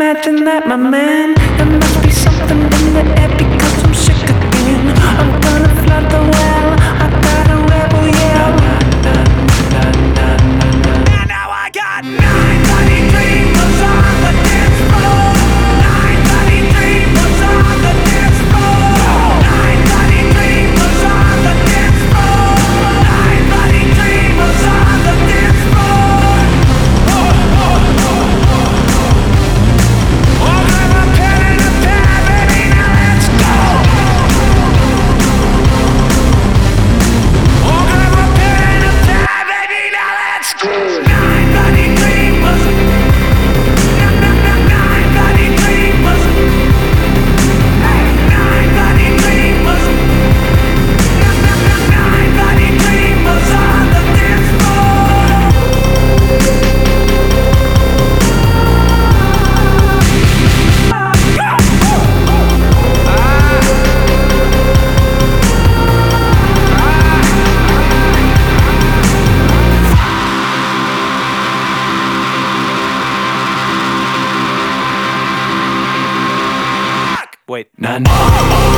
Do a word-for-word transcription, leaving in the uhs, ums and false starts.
imagine that, my man. There must be something in the air because I'm sick again. I'm gonna flood the well. I got a rebel yell. And now I got nine bloody dreamers on the dance floor. Nine bloody dreamers on the dance floor. Nine bloody dreamers on the dance floor. Nine bloody dreamers on the dance floor. Oh, grab a pen and a pad, baby, now let's go. Oh, grab a pen and a pad, baby, now let's go. Nine bloody dreamers. Nine bloody dreamers. Nine bloody dreamers. Nine bloody dreamers on the dance Wait, none.